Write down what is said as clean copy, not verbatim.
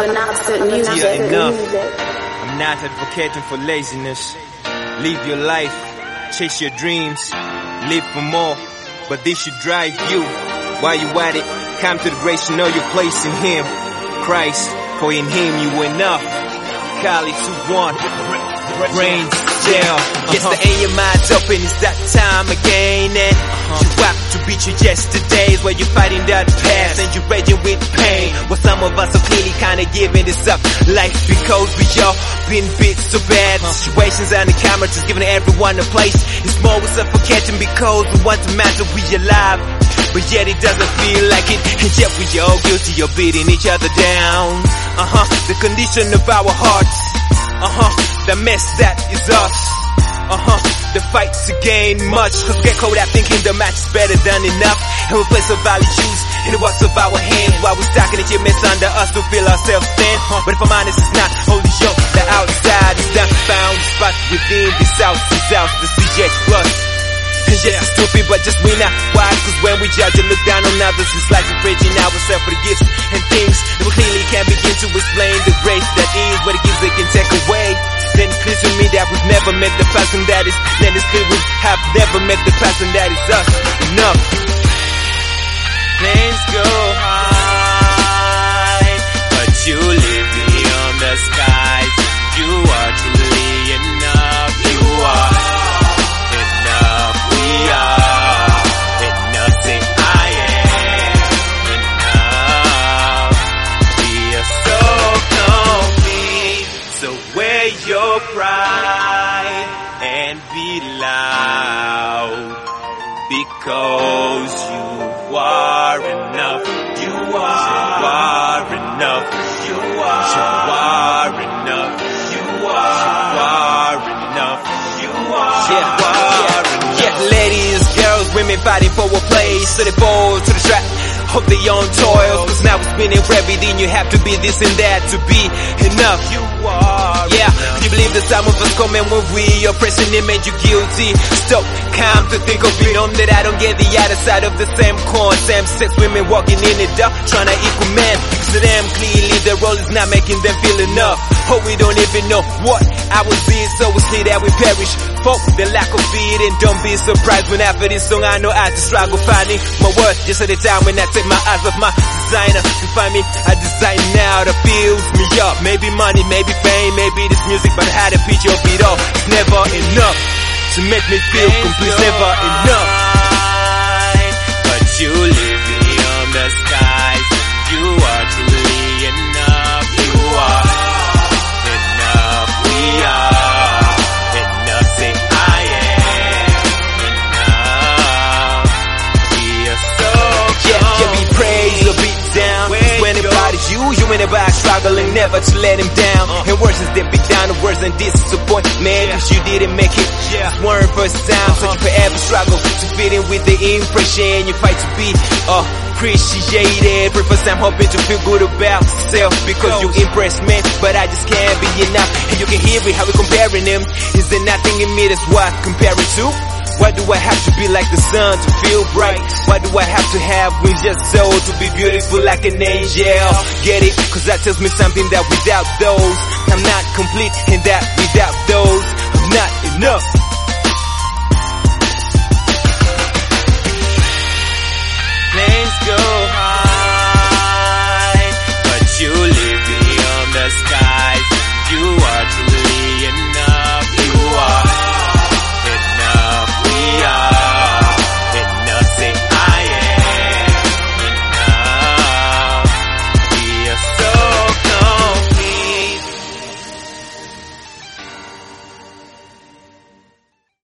Yeah, enough. I'm not advocating for laziness. Live your life, chase your dreams, live for more. But this should drive you. While you at it, come to the grace, you know your place in Him. Christ, for in Him you enough. Kali 2-1, brains, jail. Yes, the aim your mind's open, it's that time again. And you have to beat your yesterdays while you're fighting that past and you're raging with pain. Well, some of us are clearly kinda giving this up. Life because we all been beat so bad. Situations on the camera just giving everyone a place. It's more suffocating because we want to matter, we alive. But yet it doesn't feel like it, and yet we all guilty of beating each other down. The condition of our hearts, the mess that is us. The fights to gain much, cause get caught out thinking the match is better than enough. And we place our values in the works of our hands, while we're stacking the mess under us to feel ourselves stand. But if I'm honest, it's not holy show, the outside is not found. Spot within this house is out, the CJ plus. Yeah, stupid, but just we not wise. Cause when we judge and look down on others, it's like we're bridging ourselves for the gifts and things that we clearly can't begin to explain. The grace that is what it gives, it can take away. Then it's clear to me that we've never met the person that is. Then it's clear we have never met the person that is us. Enough. Planes go high, but you live beyond the skies. You are truly enough. You are. Your pride and be loud, because you are enough. You are enough. You are enough. You are enough. You are enough. Yeah, ladies, girls, women fighting for a place, so they fall to the trap of their own toils. Cause now it's spinning everything, you have to be this and that to be enough. You are. Yeah, can you believe that some of us come and when we oppressing it made you guilty? Stop, calm to think of it on that I don't get the other side of the same coin. Same sex women walking in the dark, trying to equal men. Cause to them clearly the role is not making them feel enough. Oh, we don't even know what ours is, so it's clear that we perish for the lack of it. And don't be surprised when after this song I know I have to struggle finding my worth. Just at the time when I take my eyes off my designer to find me a design now that fills me up. Maybe money, maybe fame, maybe this music, but I had a picture of it all. It's never enough to make me feel complete. It's never enough. But you live beyond the skies. You are truly enough. You are enough. We are enough. Say I am enough. We are so gone. Yeah, be praised or beat down. When everybody's you ain't never struggling, never to let him down. And worse is than beat down, the worse than disappointment. Cause you didn't make it, it's one first time. So you forever struggle to fit in with the impression. You fight to be appreciated. For first time hoping to feel good about yourself because you impress me, but I just can't be enough. And you can hear it, how we comparing them. Is there nothing in me that's worth comparing to? Why do I have to be like the sun to feel bright? Why do I have to have wings just so to be beautiful like an angel? Get it? Cause that tells me something that without those I'm not complete, and that without those I'm not enough.